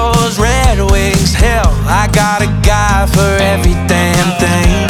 those Red Wings. Hell, I got a guy for every damn thing.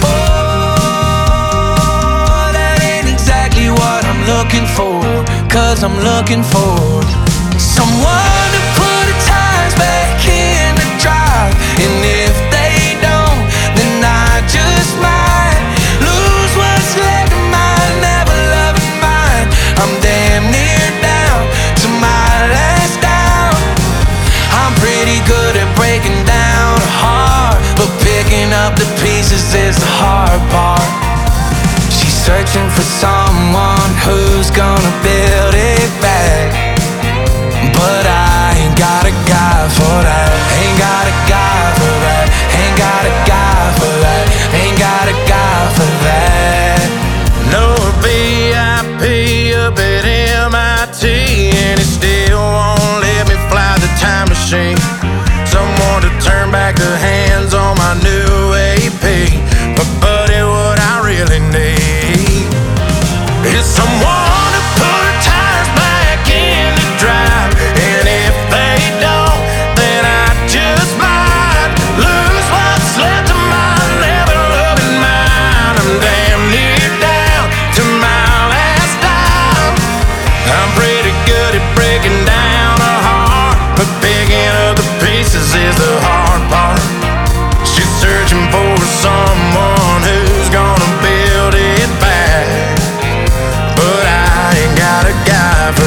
Oh, that ain't exactly what I'm looking for, 'cause I'm looking for someone to put the tires back in the drive. And if they don't, then I just might lose what's left of my never-loving mind. I'm damn near down to my last down. I'm pretty good at breaking down a heart, but picking up the pieces is the hard part. She's searching for someone who's gonna build it back, but I ain't got a guy for that. Ain't got a guy for that. Ain't got a guy for that. Ain't got a guy for that. No VIP up at MIT, and it still won't let me fly the time machine. Someone to turn back the hands on my new AP. But buddy, what I really need is someone to put the tires back in the drive. And if they don't, then I just might lose what's left of my never-loving mind. I'm damn near down to my last dime. I'm pretty good at breaking down a heart, but picking up the pieces is the hard part. She's searching for someone who's gonna build it back, but I ain't got a guy for